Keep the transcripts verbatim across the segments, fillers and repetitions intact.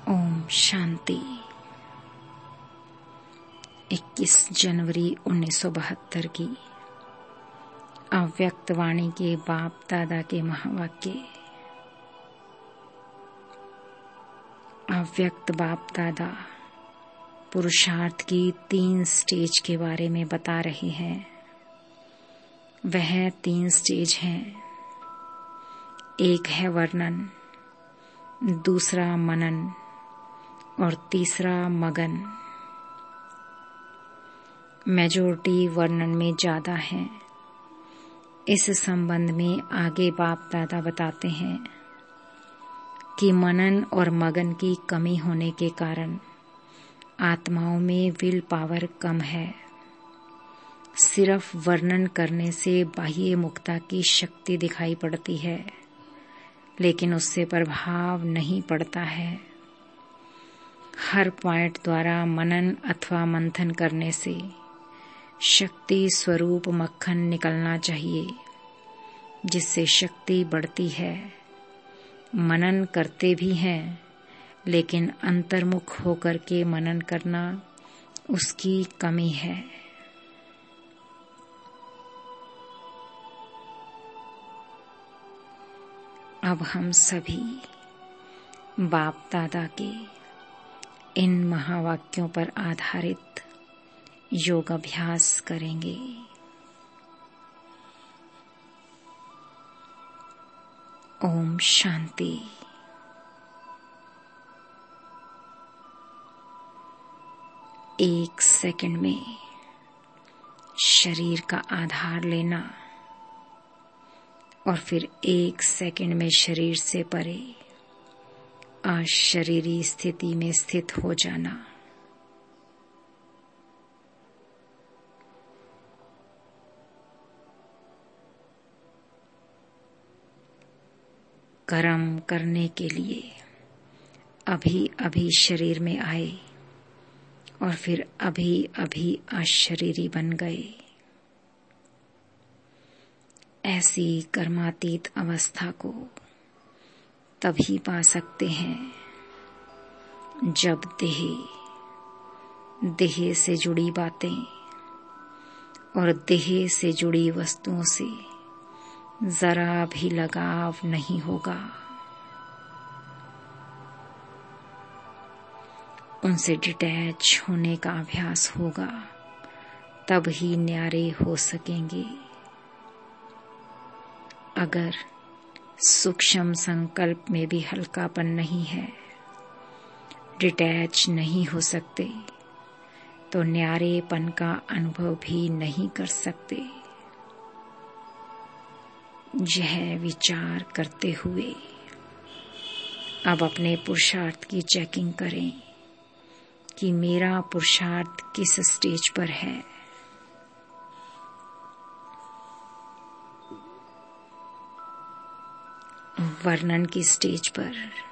ओम शांति। इक्कीस जनवरी उन्नीस सौ बहत्तर की अव्यक्त वाणी के बाप दादा के महावाक्य। अव्यक्त बाप दादा पुरुषार्थ की तीन स्टेज के बारे में बता रहे हैं। वह तीन स्टेज हैं। एक है वर्णन, दूसरा मनन और तीसरा मगन। मेजॉरिटी वर्णन में ज्यादा है। इस संबंध में आगे बाप दादा बताते हैं कि मनन और मगन की कमी होने के कारण आत्माओं में विल पावर कम है। सिर्फ वर्णन करने से बाह्य मुक्ता की शक्ति दिखाई पड़ती है, लेकिन उससे प्रभाव नहीं पड़ता है। हर पॉइंट द्वारा मनन अथवा मंथन करने से शक्ति स्वरूप मक्खन निकलना चाहिए, जिससे शक्ति बढ़ती है। मनन करते भी हैं, लेकिन अंतर्मुख होकर के मनन करना उसकी कमी है। अब हम सभी बाप दादा के इन महावाक्यों पर आधारित योग अभ्यास करेंगे। ओम शांति। एक सेकंड में शरीर का आधार लेना और फिर एक सेकंड में शरीर से परे अशरीरी स्थिति में स्थित हो जाना। कर्म करने के लिए अभी अभी शरीर में आए और फिर अभी अभी अशरीरी बन गए। ऐसी कर्मातीत अवस्था को तभी पा सकते हैं जब देह देह से जुड़ी बातें और देह से जुड़ी वस्तुओं से जरा भी लगाव नहीं होगा। उनसे डिटैच होने का अभ्यास होगा, तब ही न्यारे हो सकेंगे। अगर सूक्ष्म संकल्प में भी हल्कापन नहीं है, डिटैच नहीं हो सकते, तो न्यारेपन का अनुभव भी नहीं कर सकते। यह विचार करते हुए अब अपने पुरुषार्थ की चेकिंग करें कि मेरा पुरुषार्थ किस स्टेज पर है। वर्णन की स्टेज पर,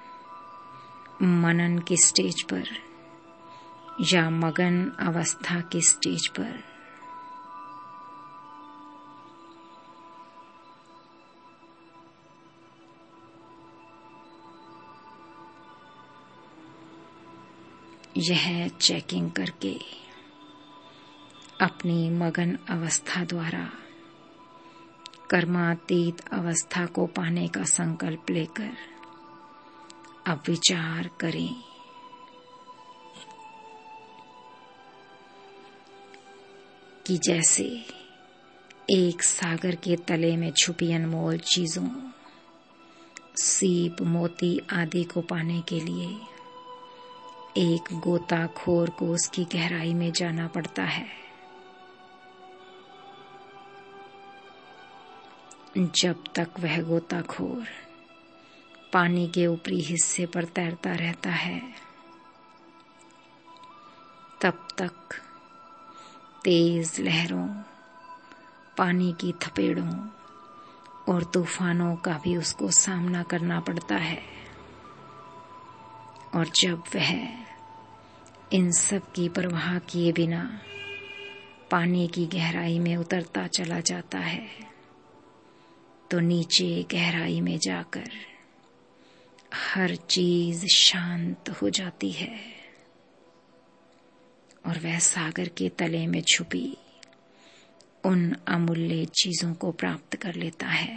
मनन की स्टेज पर या मगन अवस्था की स्टेज पर। यह चेकिंग करके अपनी मगन अवस्था द्वारा कर्मातीत अवस्था को पाने का संकल्प लेकर अब विचार करें कि जैसे एक सागर के तले में छुपी अनमोल चीजों, सीप, मोती आदि को पाने के लिए एक गोताखोर को उसकी गहराई में जाना पड़ता है। जब तक वह गोताखोर पानी के ऊपरी हिस्से पर तैरता रहता है, तब तक तेज लहरों, पानी की थपेड़ों और तूफानों का भी उसको सामना करना पड़ता है। और जब वह इन सब की परवाह किए बिना पानी की गहराई में उतरता चला जाता है, तो नीचे गहराई में जाकर हर चीज शांत हो जाती है और वह सागर के तले में छुपी उन अमूल्य चीजों को प्राप्त कर लेता है।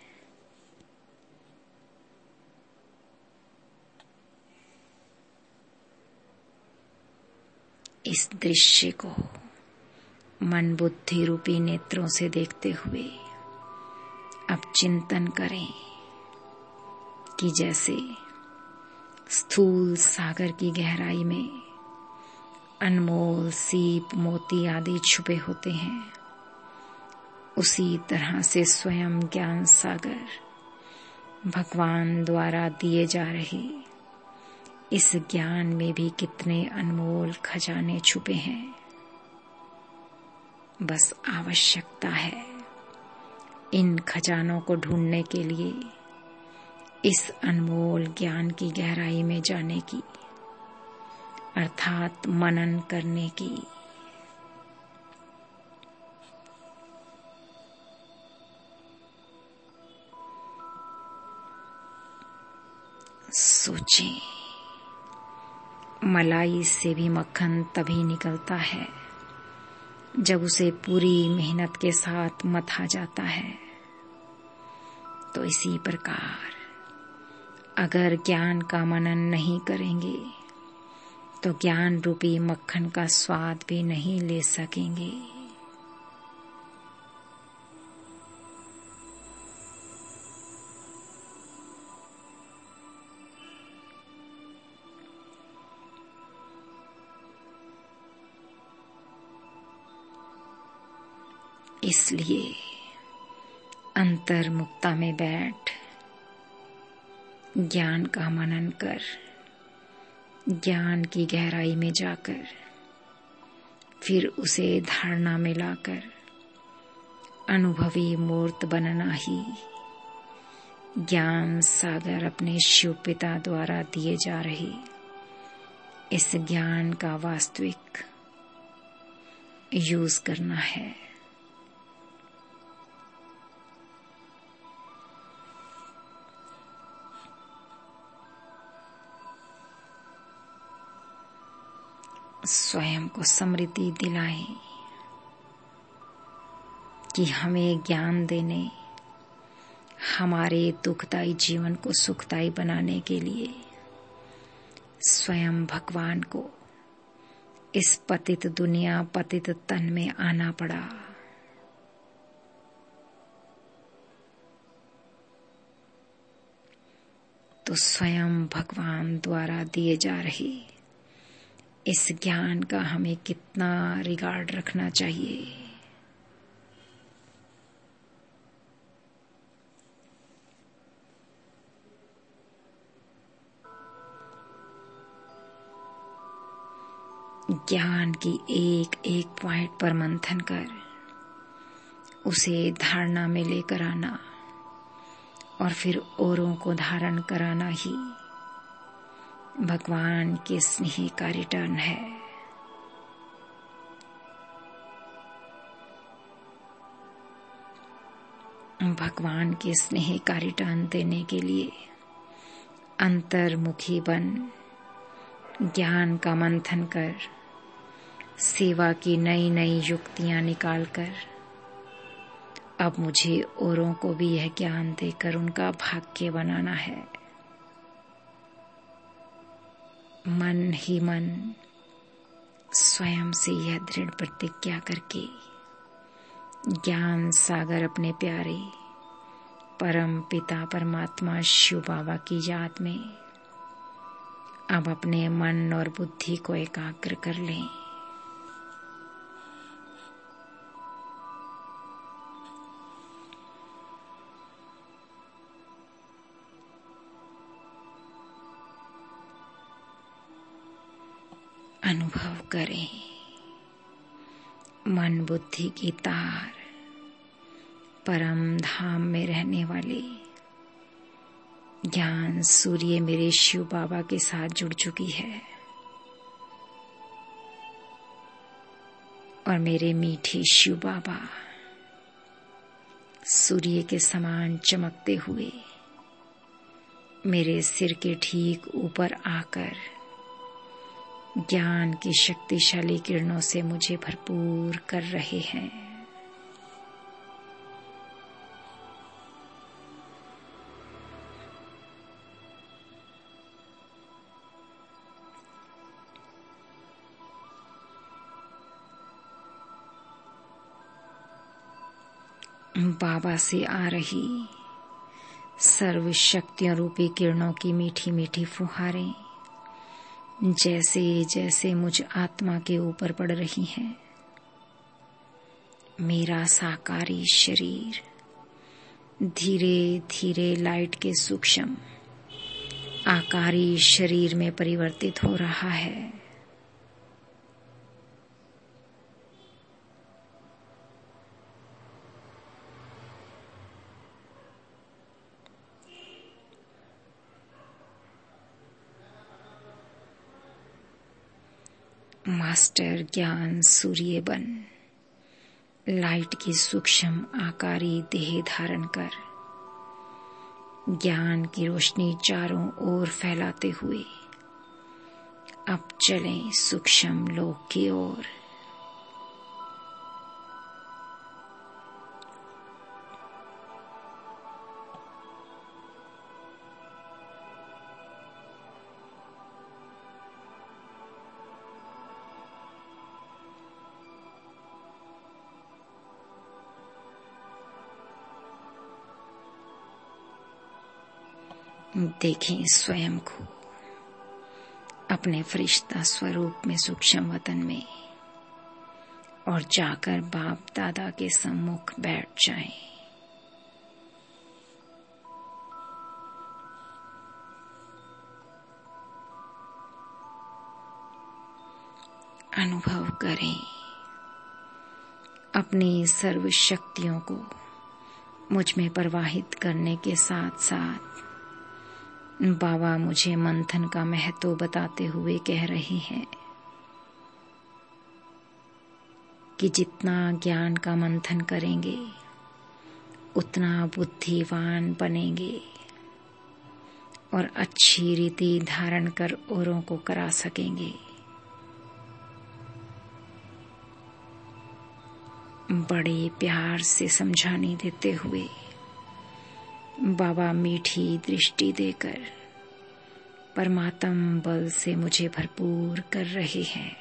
इस दृश्य को मन बुद्धि रूपी नेत्रों से देखते हुए अब चिंतन करें कि जैसे स्थूल सागर की गहराई में अनमोल सीप मोती आदि छुपे होते हैं, उसी तरह से स्वयं ज्ञान सागर भगवान द्वारा दिए जा रहे इस ज्ञान में भी कितने अनमोल खजाने छुपे हैं। बस आवश्यकता है इन खजानों को ढूंढने के लिए इस अनमोल ज्ञान की गहराई में जाने की, अर्थात मनन करने की। सोचें, मलाई से भी मक्खन तभी निकलता है जब उसे पूरी मेहनत के साथ मथा जाता है। तो इसी प्रकार अगर ज्ञान का मनन नहीं करेंगे तो ज्ञान रूपी मक्खन का स्वाद भी नहीं ले सकेंगे। इसलिए अंतर्मुक्ता में बैठ ज्ञान का मनन कर, ज्ञान की गहराई में जाकर फिर उसे धारणा में लाकर अनुभवी मूर्त बनना ही ज्ञान सागर अपने शिव पिता द्वारा दिए जा रहे इस ज्ञान का वास्तविक यूज करना है। स्वयं को स्मृति दिलाएं कि हमें ज्ञान देने, हमारे दुखदायी जीवन को सुखदायी बनाने के लिए स्वयं भगवान को इस पतित दुनिया पतित तन में आना पड़ा। तो स्वयं भगवान द्वारा दिए जा रहे इस ज्ञान का हमें कितना रिगार्ड रखना चाहिए। ज्ञान की एक एक पॉइंट पर मंथन कर उसे धारणा में लेकर आना और फिर औरों को धारण कराना ही भगवान के स्नेह का रिटर्न है। भगवान के स्नेह का रिटर्न देने के लिए अंतर्मुखी बन ज्ञान का मंथन कर, सेवा की नई नई युक्तियां निकालकर अब मुझे औरों को भी यह ज्ञान देकर उनका भाग्य बनाना है। मन ही मन स्वयं से यह दृढ़ प्रतिज्ञा करके ज्ञान सागर अपने प्यारे परम पिता परमात्मा शिव बाबा की याद में अब अपने मन और बुद्धि को एकाग्र कर लें। अनुभव करें मन बुद्धि की तार परम धाम में रहने वाले ज्ञान सूर्य मेरे शिव बाबा के साथ जुड़ चुकी है और मेरे मीठे शिव बाबा सूर्य के समान चमकते हुए मेरे सिर के ठीक ऊपर आकर ज्ञान की शक्तिशाली किरणों से मुझे भरपूर कर रहे हैं। बाबा से आ रही सर्व शक्तियों रूपी किरणों की मीठी मीठी फुहारें जैसे जैसे मुझ आत्मा के ऊपर पड़ रही हैं, मेरा साकारी शरीर धीरे धीरे लाइट के सूक्ष्म आकारी शरीर में परिवर्तित हो रहा है। मास्टर ज्ञान सूर्य बन लाइट की सूक्ष्म आकारी देह धारण कर ज्ञान की रोशनी चारों ओर फैलाते हुए अब चलें सूक्ष्म लोक की ओर। देखें स्वयं को अपने फरिश्ता स्वरूप में सूक्ष्म वतन में और जाकर बाप दादा के सम्मुख बैठ जाएं। अनुभव करें अपनी सर्व शक्तियों को मुझ में प्रवाहित करने के साथ साथ बाबा मुझे मंथन का महत्व बताते हुए कह रहे हैं कि जितना ज्ञान का मंथन करेंगे उतना बुद्धिवान बनेंगे और अच्छी रीति धारण कर औरों को करा सकेंगे। बड़े प्यार से समझाने देते हुए बाबा मीठी दृष्टि देकर परमात्म बल से मुझे भरपूर कर रहे हैं।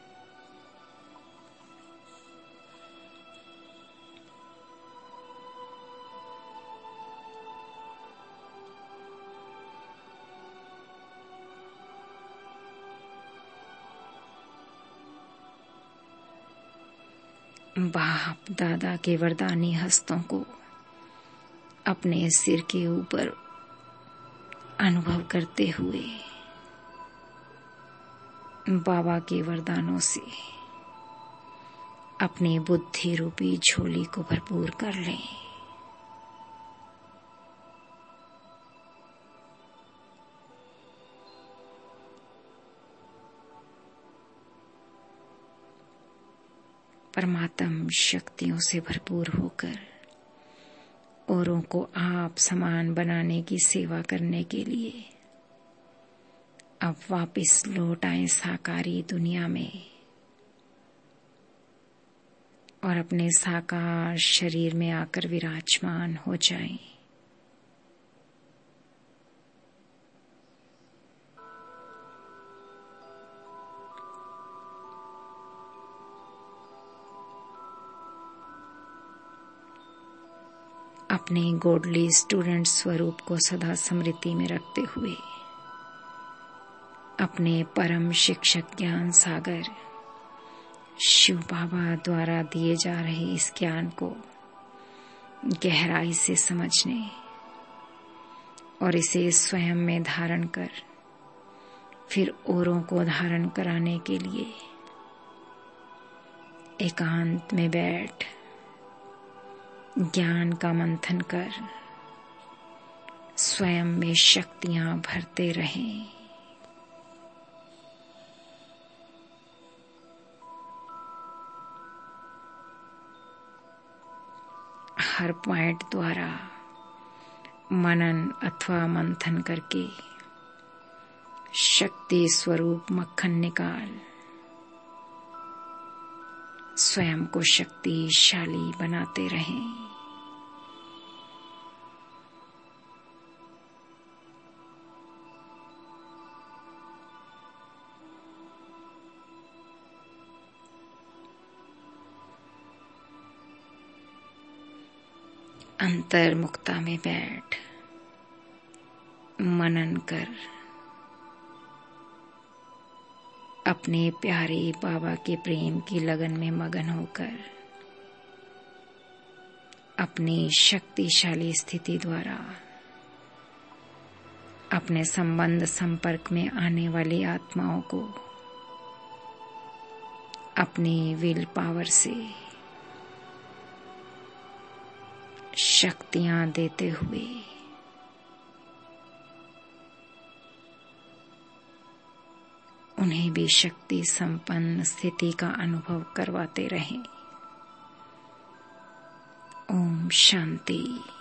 बाप दादा के वरदानी हस्तों को अपने सिर के ऊपर अनुभव करते हुए बाबा के वरदानों से अपनी बुद्धि रूपी झोली को भरपूर कर लें। परमात्म शक्तियों से भरपूर होकर औरों को आप समान बनाने की सेवा करने के लिए अब वापस लौट आए साकारी दुनिया में और अपने साकार शरीर में आकर विराजमान हो जाएं। अपने गॉडली स्टूडेंट स्वरूप को सदा स्मृति में रखते हुए अपने परम शिक्षक ज्ञान सागर शिव बाबा द्वारा दिए जा रहे इस ज्ञान को गहराई से समझने और इसे स्वयं में धारण कर फिर औरों को धारण कराने के लिए एकांत में बैठ ज्ञान का मंथन कर स्वयं में शक्तियां भरते रहें। हर पॉइंट द्वारा मनन अथवा मंथन करके शक्ति स्वरूप मक्खन निकाल स्वयं को शक्तिशाली बनाते रहें। अंतर्मुखता में बैठ मनन कर, अपने प्यारे बाबा के प्रेम की लगन में मगन होकर अपनी शक्तिशाली स्थिति द्वारा अपने संबंध संपर्क में आने वाली आत्माओं को अपनी विल पावर से शक्तियां देते हुए उन्हें भी शक्ति संपन्न स्थिति का अनुभव करवाते रहें। ओम शांति।